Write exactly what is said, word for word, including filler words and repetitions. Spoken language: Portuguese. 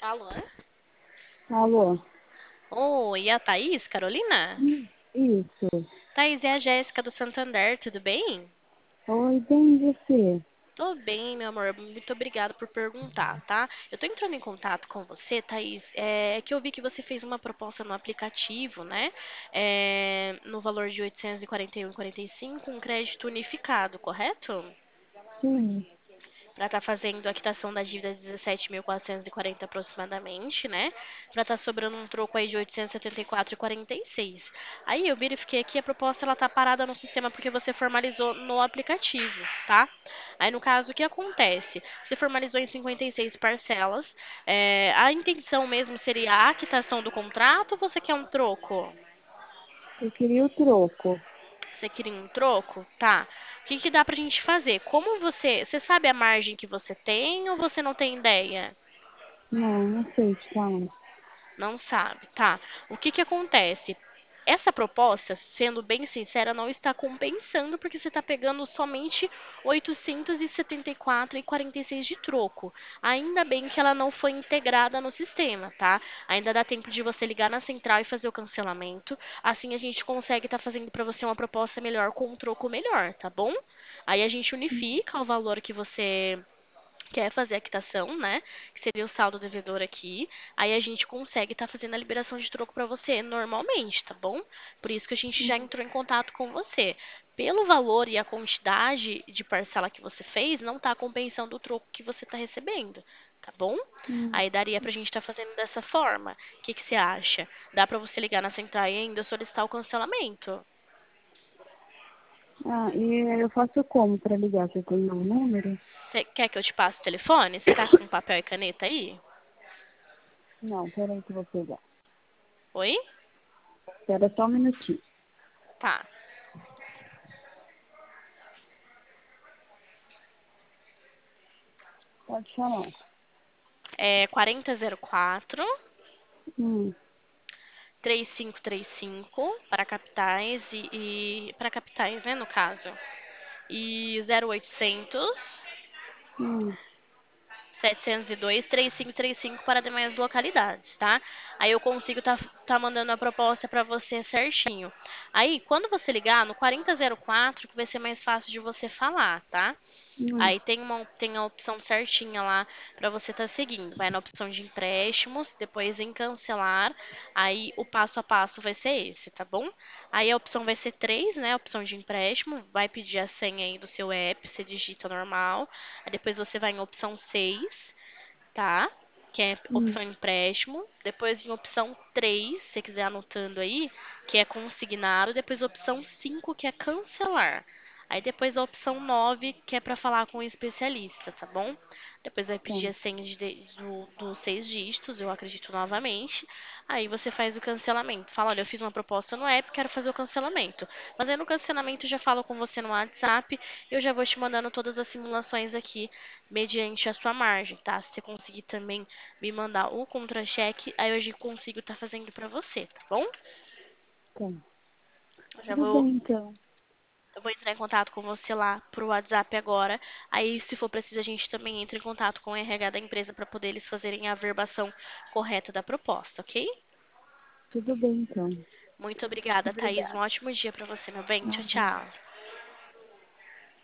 Alô? Alô? Oi, a Thaís, Carolina? Hum, Isso. Thaís, é a Jéssica do Santander, tudo bem? Oi, bem você? Tô bem, meu amor. Muito obrigada por perguntar, tá? Eu tô entrando em contato com você, Thaís, é que eu vi que você fez uma proposta no aplicativo, né? É, no valor de oitocentos e quarenta e um vírgula quarenta e cinco, um crédito unificado, correto? Sim, Para estar fazendo a quitação da dívida de dezessete mil quatrocentos e quarenta aproximadamente, né? Para estar sobrando um troco aí de oitocentos e setenta e quatro vírgula quarenta e seis. Aí eu verifiquei aqui a proposta ela tá parada no sistema porque você formalizou no aplicativo, tá? Aí no caso o que acontece? Você formalizou em cinquenta e seis parcelas. É, a intenção mesmo seria a quitação do contrato ou você quer um troco? eu queria o troco. Você queria um troco? Tá. O que que dá pra gente fazer? Como você, você sabe a margem que você tem ou você não tem ideia? Não, não sei te falar. Não sabe, tá? O que que acontece? Essa proposta, sendo bem sincera, não está compensando porque você está pegando somente oitocentos e setenta e quatro vírgula quarenta e seis de troco. Ainda bem que ela não foi integrada no sistema, tá? Ainda dá tempo de você ligar na central e fazer o cancelamento. Assim a gente consegue estar fazendo para você uma proposta melhor com um troco melhor, tá bom? Aí a gente unifica o valor que você quer fazer a quitação, né? Que seria o saldo devedor aqui. Aí a gente consegue estar fazendo a liberação de troco para você normalmente, tá bom? Por isso que a gente já Hum, entrou em contato com você. Pelo valor e a quantidade de parcela que você fez, não está compensando o troco que você está recebendo, tá bom? hum. Aí daria pra gente estar fazendo dessa forma. O que que você acha? Dá pra você ligar na central e ainda solicitar o cancelamento? Ah, e eu faço como para ligar? Você tem meu número? Você quer que eu te passe o telefone? Você tá com papel e caneta aí? Não, peraí que eu vou pegar. Oi? Espera só um minutinho. Tá. Pode falar. É quarenta zero quatro, Hum, três cinco três cinco para capitais e, e para capitais, né, no caso. E zero oitocentos, hum, setecentos e dois, três cinco três cinco para demais localidades, tá? Aí eu consigo tá, tá mandando a proposta para você certinho. Aí, quando você ligar no quarenta zero quatro, que vai ser mais fácil de você falar, tá? hum, Aí tem uma, tem a opção certinha lá para você estar seguindo. Vai na opção de empréstimos, depois em cancelar. Aí o passo a passo vai ser esse, tá bom? Aí a opção vai ser três, né? A opção de empréstimo. Vai pedir a senha aí do seu app, você digita normal. Aí depois você vai em opção seis, tá? Que é hum. opção empréstimo. Depois em opção três, se você quiser anotando aí, que é consignado. Depois opção cinco, que é cancelar. Aí depois a opção nove, que é para falar com o especialista, tá bom? Depois vai Tá. pedir a senha de, de- do- dos seis dígitos, eu acredito novamente. Aí você faz o cancelamento. Fala, olha, eu fiz uma proposta no app, quero fazer o cancelamento. Fazendo o cancelamento, eu já falo com você no WhatsApp. Eu já vou te mandando todas as simulações aqui mediante a sua margem, tá? Se você conseguir também me mandar o contra-cheque, aí eu já consigo estar fazendo para você, tá bom? Tá. Eu já Tudo vou, bem, então. eu vou entrar em contato com você lá pro WhatsApp agora. Aí, se for preciso, a gente também entra em contato com o R H da empresa para poder eles fazerem a averbação correta da proposta, ok? Tudo bem, então. Muito obrigada, Thaís. Um ótimo dia para você, meu bem. Tchau, Obrigada. tchau.